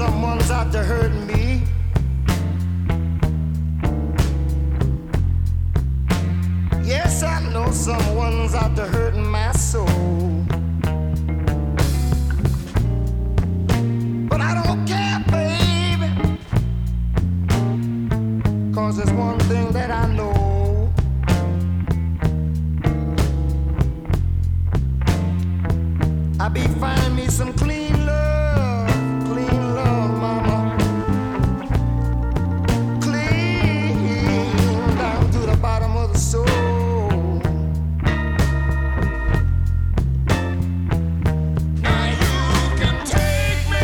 someone's out to hurt me. Yes, I know someone's out to hurt my soul. But I don't care, baby, 'cause there's one thing that I know. I be finding me some clean love, mama. Clean down to the bottom of the soul. Now you can take me,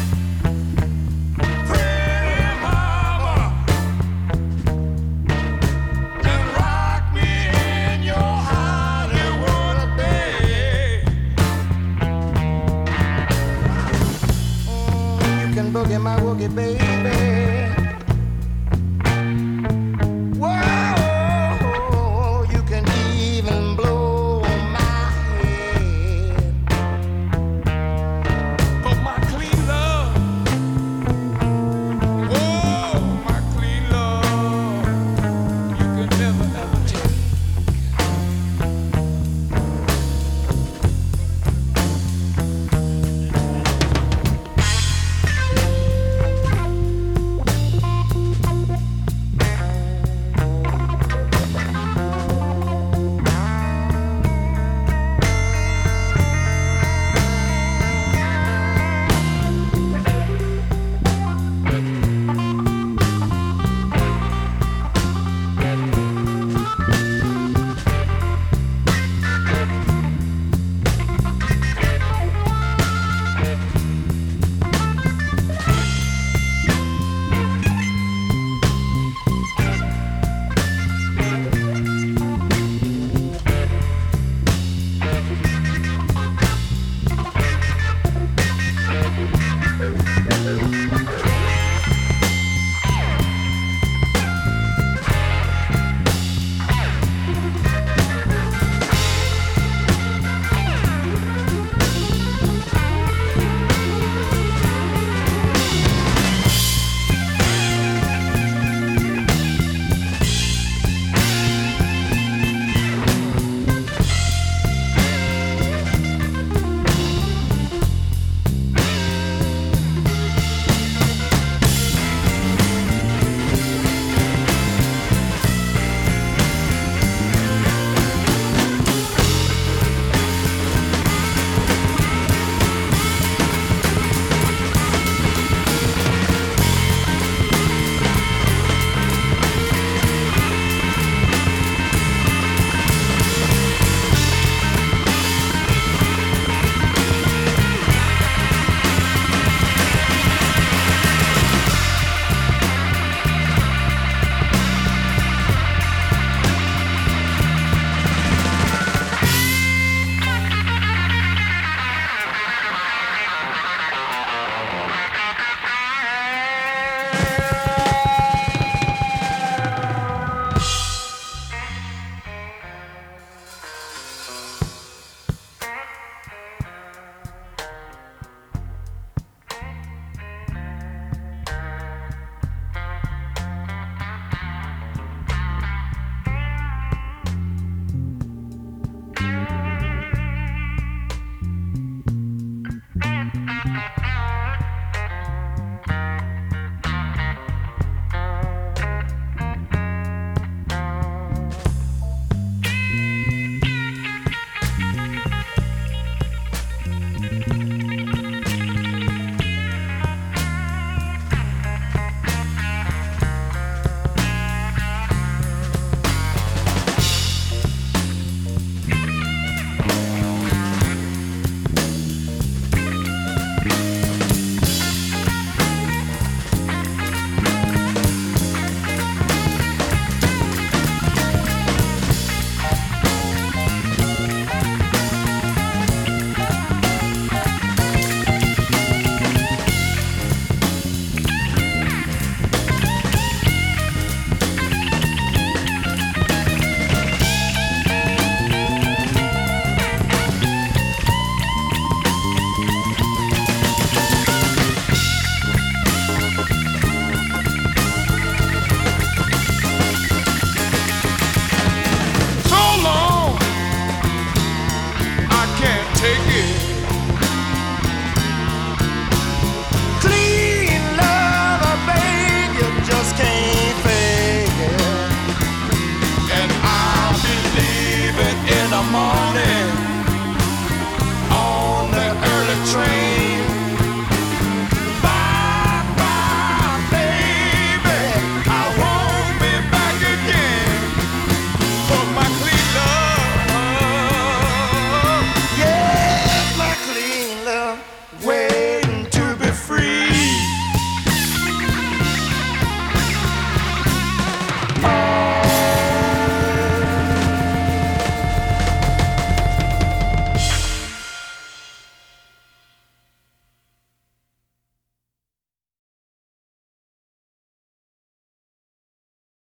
pretty mama, and rock me in your Hollywood bed. You can boogie my woogie, baby. Whoa, you can even blow my head. But my clean love, oh, my clean love, you can never ever take. Thank you.